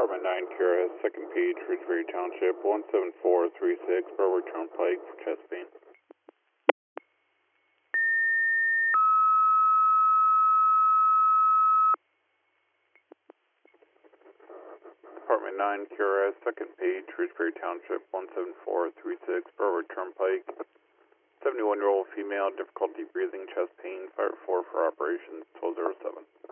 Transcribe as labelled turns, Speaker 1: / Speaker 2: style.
Speaker 1: Department 9, Kira, second page, Ridgeview Township, 17436, Berwick Turnpike for chest pain. Department 9, Kira, second page, Ridgeview Township, 17436, Berwick Turnpike. 71-year-old female, difficulty breathing, chest pain, fire 4 for operations, 1207.